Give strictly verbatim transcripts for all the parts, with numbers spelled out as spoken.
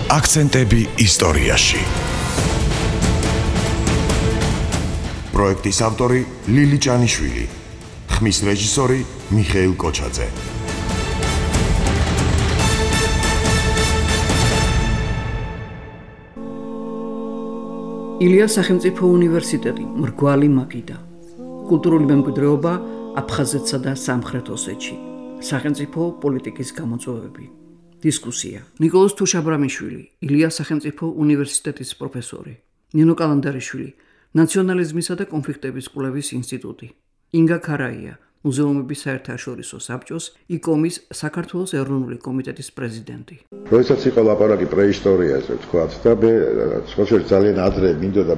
აქცენტები ისტორიაში. პროექტის ავტორი ლილი ჭანიშვილი, ხმის რეჟისორი მიხეილ კოჩაძე. ილიას სახელმწიფო უნივერსიტეტი, მრგვალი მაგიდა. კულტურული მემკვიდრეობა აფხაზეთსა და სამხრეთ ოსეთში. სახელმწიფო პოლიტიკის გამოწვევები. დისკუსია. ნიკოლოზ თუშაბრამიშვილი, ილიას სახელმწიფო უნივერსიტეტის პროფესორი. ნინო კალანდარიშვილი, ნაციონალიზმისა და კონფლიქტების კვლევის ინსტიტუტი. ინგა ქარაია, მუზეუმების საერთაშორისო საბჭოს იკომის საქართველოს ეროვნული კომიტეტის პრეზიდენტი. როდესაც იყო ლაპარაკი პრეისტორიაზე, თქვათ, და მე სხვათა ძალიან ადრე მინდოდა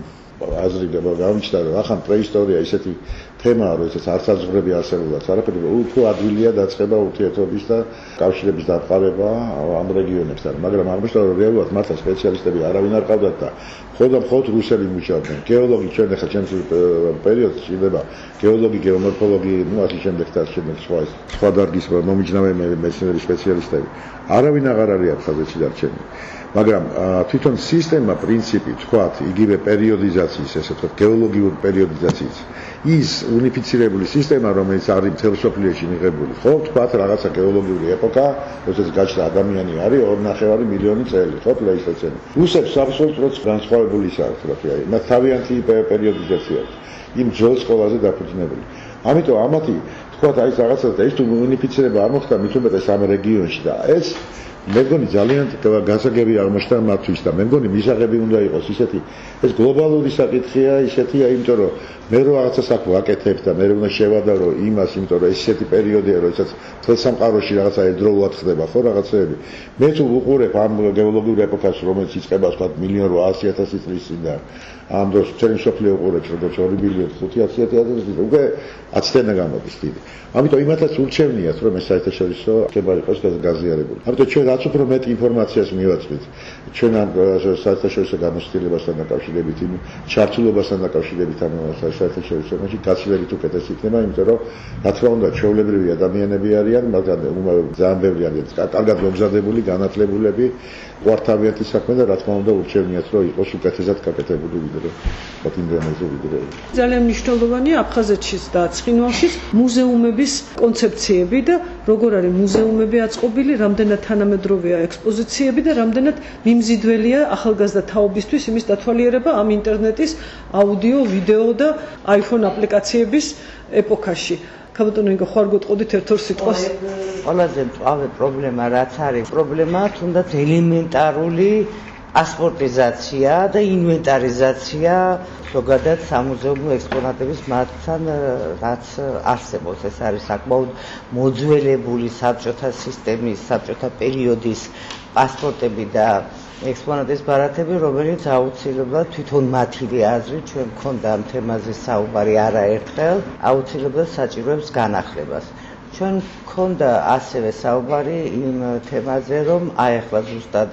აზრი გამიჩნდა, რომ ახლა პრეისტორია ისეთი თემაა, როდესაც არც აზრები არსებობაც არაფერი, უფრო ადვილია დაწყება ურთიერთობის და კავშირების დამყარება ამ რეგიონებთან, მაგრამ აღმოჩნდა, რომ რეალურად მართლა სპეციალისტები არავინ არ ყავდათ და მხოლოდ მხოლოდ რუსები მუშაობდნენ. გეოლოგი ჩვენ ახლა ჩემს პერიოდში შეიძლება გეოლოგი, გეომორფოლოგი, ну ასე შემდეგ და შემდეგ სხვა სხვა დარგის მომიჯნავე მეცნიერების სპეციალისტები. არავინ აღარ არის აფხაზეთში დარჩენილი. მაგრამ თვითონ სისტემა, პრინციპი, თქვათ, იგივე პერიოდიზაციის, ესე ვთქვათ, გეოლოგიური პერიოდიზაციის, ის უნიფიცირებული სისტემა, რომელიც არის მთელ მსოფლიოში მიღებული, ხო, თქვათ, რაღაცა გეოლოგიური ეპოქა, როდესაც გაჩნდა ადამიანი არის ორი ნახევარი მილიონი წელი, ხო, პლეისტოცენი. რუსებს აბსოლუტურად განსხვავებული ის არის, რა თქმა უნდა, მათ თავიანთი პერიოდიზაცია აქვს. იმ ძველს ყველაზე დაფუძნებული. ამიტომ ამათი, თქვათ, აი ეს რაღაცა და ის თუ უნიფიცირება არ მოხდა მით უმეტეს ამ რეგიონში და ეს მე მგონი ძალიან გასაგები აღმოჩნდა მათთვის და მე მგონი მისაღები უნდა იყოს ისეთი ეს გლობალური საკითხია ისეთია იმიტომ რომ მე რო რაღაცას აქ ვაკეთებ და მე უნდა შევადარო იმას იმიტომ რომ ესეთი პერიოდია როდესაც თელ სამყაროში რაღაცა ერთდროულად ხდება ხო რაღაცეები მე თუ ვუყურებ ამ გეოლოგიურ ეპოქას რომელიც იწყება თქვა მილიონ რვაასი ათასი წლის წინდან ამ დროს ჩვენი სოფლიო უყურებს როგორც ორი მილიონ ხუთი ათი ათასი წლის უკვე აცდენა გამოდის დიდი ამიტომ იმათაც ურჩევნიათ რომ ეს საერთაშორისო ხება იყოს გაზიარებული ამიტომ ჩვენ რაც უფრო მეტ ინფორმაციას მივაწვით ჩვენ ამ საერთაშორისო გამოცდილებასთან დაკავშირებით იმ ჩართულობასთან დაკავშირებით ამ საერთაშორისო მასში გაცილებით უკეთესი იქნება იმიტომ რომ რა თქმა უნდა ჩვეულებრივი ადამიანები არიან მაგრამ ძალიან ბევრი არიან კარგად მომზადებული განათლებულები ყვართავიანთი საქმე და რა თქმა უნდა ურჩევნიათ რომ იყოს უკეთესად გაკეთებული ვიდრე იმდენაზე ვიდრე ძალიან მნიშვნელოვანია აფხაზეთშიც და ცხინვალშიც მუზეუმების კონცეფციები და როგორ არის მუზეუმები აწყობილი, რამდენად თანამედროვეა ექსპოზიციები და რამდენად მიმზიდველია ახალგაზრდა თაობისთვის იმის დათვალიერება ამ ინტერნეტის აუდიო, ვიდეო და iPhone აპლიკაციების ეპოქაში. ქაბატონო ინგა ხარ გეტყოდით ერთ-ორ სიტყვას? ყველაზე მწვავე პრობლემა რაც არის, პრობლემა თუნდაც ელემენტარული პასპორტიზაცია და ინვენტარიზაცია ზოგადად სამუზეუმო ექსპონატების მათთან რაც არსებობს. ეს არის საკმაოდ მოძველებული საბჭოთა სისტემის, საბჭოთა პერიოდის პასპორტები და ექსპონატების ბარათები, რომელიც აუცილებლად თვითონ მათივე აზრით ჩვენ მქონდა ამ თემაზე საუბარი არაერთხელ, აუცილებლად საჭიროებს განახლებას. ჩვენ მქონდა ასევე საუბარი იმ თემაზე, რომ აი ახლა ზუსტად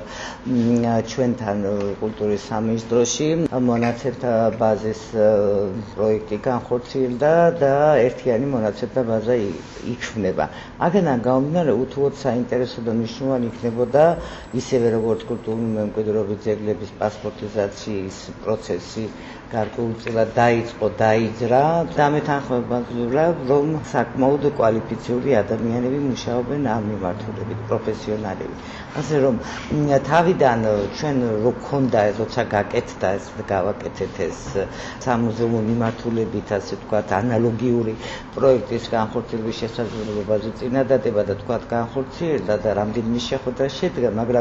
ჩვენთან კულტურის სამინისტროში მონაცემთა ბაზის პროექტი განხორციელდა და ერთიანი მონაცემთა ბაზა იქმნება. აქედან გამომდინარე, უთუოდ საინტერესო და მნიშვნელოვანი იქნებოდა ისევე როგორც კულტურული მემკვიდრეობის ძეგლების პასპორტიზაციის პროცესი გარკვეულწილად დაიწყო, დაიძრა და მეთანხმებაა, რომ საკმაოდ კვალიფიციური ადამიანები მუშაობენ ამ მიმართულებით, პროფესიონალები. ასე რომ თავიდან ჩვენ რო გქონდა როცა გაკეთდა ეს გავაკეთეთ ეს სამუზეუმო მიმართულებით, ასე ვთქვათ, ანალოგიური პროექტის განხორციელების შესაძლებლობაზე წინადადება და ვთქვათ განხორციელდა და რამდენიმე შეხვედრა შედგა, მაგრამ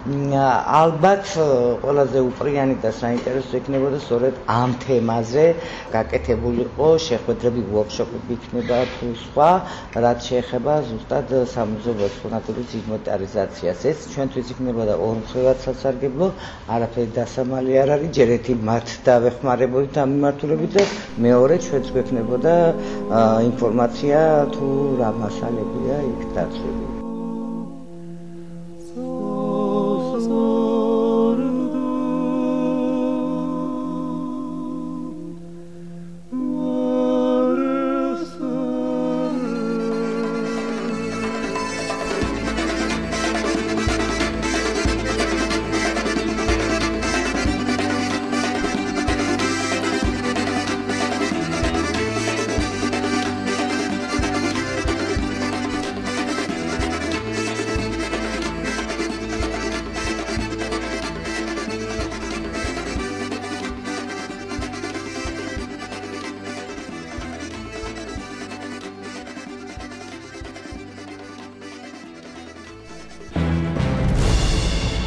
ალბათ ყველაზე უპრიანი და საინტერესო იქნებოდა სწორედ ამ თემაზე გაკეთებულიყო შეხვედრები, ვორქშოპები იქნება თუ სხვა, რაც შეეხება ზუსტად სამუზეუმო ექსპონატების ინვენტარიზაციას. ეს ჩვენთვის იქნებოდა ორმხრივად სასარგებლო, არაფერი დასამალი არ არის, ჯერ ერთი მათ დავეხმარებოდით ამ მიმართულებით და მეორე ჩვენც გვექნებოდა ინფორმაცია თუ რა მასალებია იქ დაცული.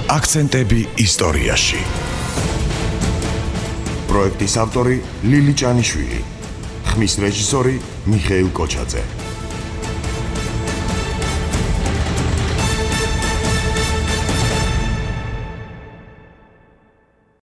აქცენტები ისტორიაში. პროექტის ავტორი ლილი ჭანიშვილი. ხმის რეჟისორი მიხეილ კოჩაძე.